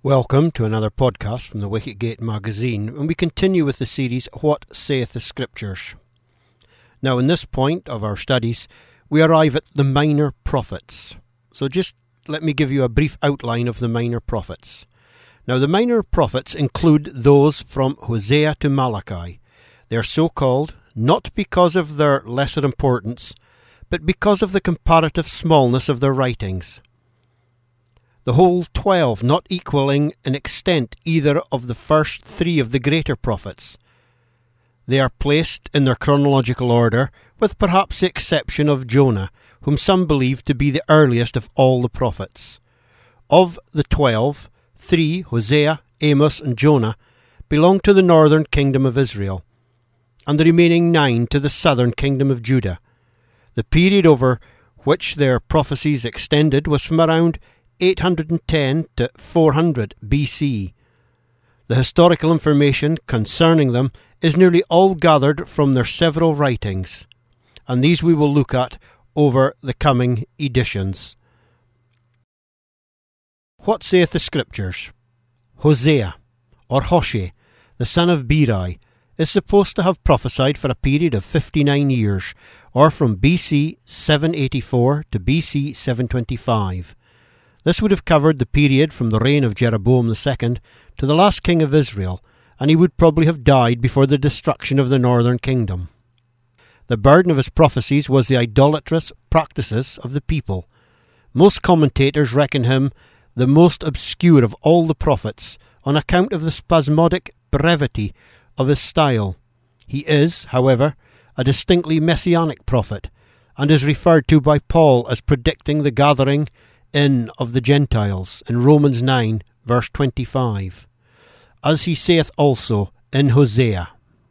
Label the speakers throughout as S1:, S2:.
S1: Welcome to another podcast from the Wicketgate magazine, and we continue with the series What Saith the Scriptures. Now, in this point of our studies, we arrive at the minor prophets. So just let me give you a brief outline of the minor prophets. Now, the minor prophets include those from Hosea to Malachi. They are so called not because of their lesser importance, but because of the comparative smallness of their writings. The whole 12 not equalling in extent either of the first three of the greater prophets. They are placed in their chronological order, with perhaps the exception of Jonah, whom some believe to be the earliest of all the prophets. Of the 12, 3, Hosea, Amos and Jonah, belong to the northern kingdom of Israel, and the remaining 9 to the southern kingdom of Judah. The period over which their prophecies extended was from around 810 to 400 BC. The historical information concerning them is nearly all gathered from their several writings, and these we will look at over the coming editions. What saith the Scriptures? Hosea, or Hoshea, the son of Beeri, is supposed to have prophesied for a period of 59 years, or from BC 784 to BC 725. This would have covered the period from the reign of Jeroboam II to the last king of Israel, and he would probably have died before the destruction of the northern kingdom. The burden of his prophecies was the idolatrous practices of the people. Most commentators reckon him the most obscure of all the prophets on account of the spasmodic brevity of his style. He is, however, a distinctly messianic prophet, and is referred to by Paul as predicting the gathering in of the Gentiles in Romans 9 verse 25, as he saith also in Hosea.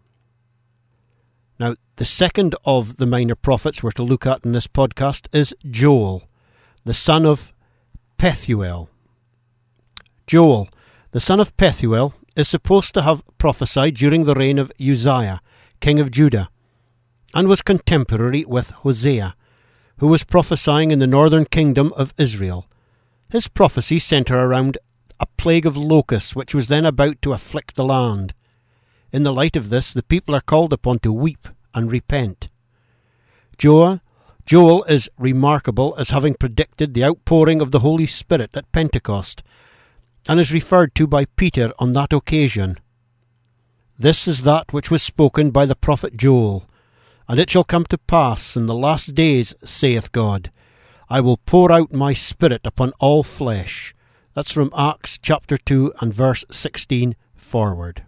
S1: Now, the second of the minor prophets we're to look at in this podcast is Joel, the son of Pethuel. Joel, the son of Pethuel, is supposed to have prophesied during the reign of Uzziah, king of Judah, and was contemporary with Hosea, who was prophesying in the northern kingdom of Israel. His prophecy centre around a plague of locusts which was then about to afflict the land. In the light of this, the people are called upon to weep and repent. Joel is remarkable as having predicted the outpouring of the Holy Spirit at Pentecost, and is referred to by Peter on that occasion. This is that which was spoken by the prophet Joel. And it shall come to pass in the last days, saith God, I will pour out my Spirit upon all flesh. That's from Acts chapter 2 and verse 16 forward.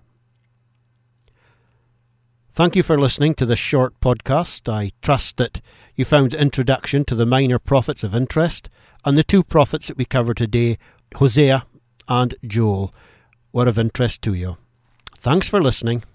S1: Thank you for listening to this short podcast. I trust that you found the introduction to the minor prophets of interest, and the two prophets that we cover today, Hosea and Joel, were of interest to you. Thanks for listening.